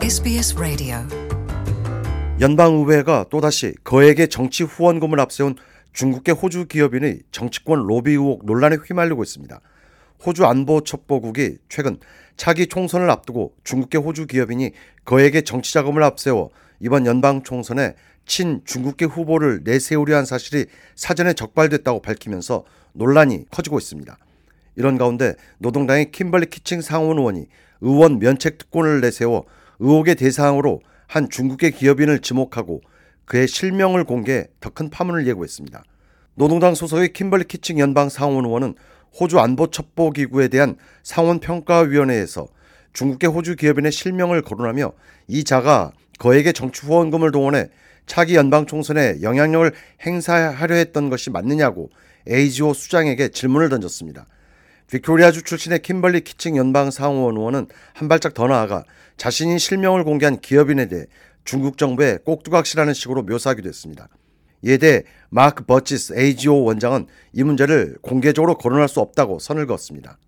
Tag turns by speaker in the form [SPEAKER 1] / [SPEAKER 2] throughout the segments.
[SPEAKER 1] SBS Radio.
[SPEAKER 2] 연방의회가 또다시 거액의 정치 후원금을 앞세운 중국계 호주 기업인의 정치권 로비 의혹 논란에 휘말리고 있습니다. 호주 안보첩보국이 최근 차기 총선을 앞두고 중국계 호주 기업인이 거액의 정치 자금을 앞세워 이번 연방 총선에 친중국계 후보를 내세우려 한 사실이 사전에 적발됐다고 밝히면서 논란이 커지고 있습니다. 이런 가운데 노동당의 킴벌리 키칭 상원 의원이 의원 면책 특권을 내세워 의혹의 대상으로 한 중국계 기업인을 지목하고 그의 실명을 공개해 더 큰 파문을 예고했습니다. 노동당 소속의 킴벌리 키칭 연방 상원 의원은 호주 안보첩보기구에 대한 상원평가위원회에서 중국계 호주 기업인의 실명을 거론하며 이 자가 거액의 정치 후원금을 동원해 차기 연방 총선에 영향력을 행사하려 했던 것이 맞느냐고 AGO 수장에게 질문을 던졌습니다. 빅토리아주 출신의 킴벌리 키칭 연방 상원 의원은 한 발짝 더 나아가 자신이 실명을 공개한 기업인에 대해 중국 정부에 꼭두각시라는 식으로 묘사하기도 했습니다. 이에 대해 마크 버치스 AGO 원장은 이 문제를 공개적으로 거론할 수 없다고 선을 그었습니다.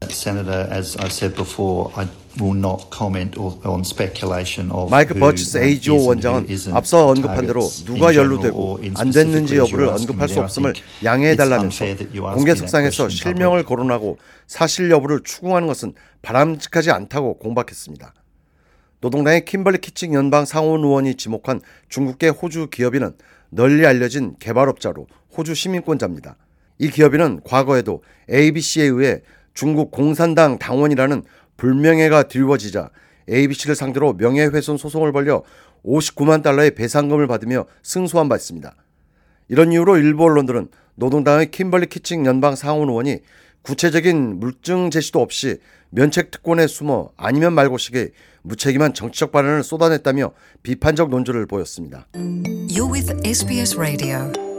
[SPEAKER 2] 마이크 버치스 AGO 원장은 앞서 언급한 대로 누가 연루되고 안 됐는지 여부를 언급할 수 없음을 양해해달라면서 공개석상에서 실명을 거론하고 사실 여부를 추궁하는 것은 바람직하지 않다고 공박했습니다. 노동당의 킴벌리 키칭 연방 상원 의원이 지목한 중국계 호주 기업인은 널리 알려진 개발업자로 호주 시민권자입니다. 이 기업인은 과거에도 ABC에 의해 중국 공산당 당원이라는 불명예가 드리워지자 ABC를 상대로 명예훼손 소송을 벌여 59만 달러의 배상금을 받으며 승소한 바 있습니다. 이런 이유로 일부 언론들은 노동당의 킴벌리 키칭 연방 상원 의원이 구체적인 물증 제시도 없이 면책 특권에 숨어 아니면 말고식의 무책임한 정치적 발언을 쏟아냈다며 비판적 논조를 보였습니다.
[SPEAKER 1] You're with SBS Radio.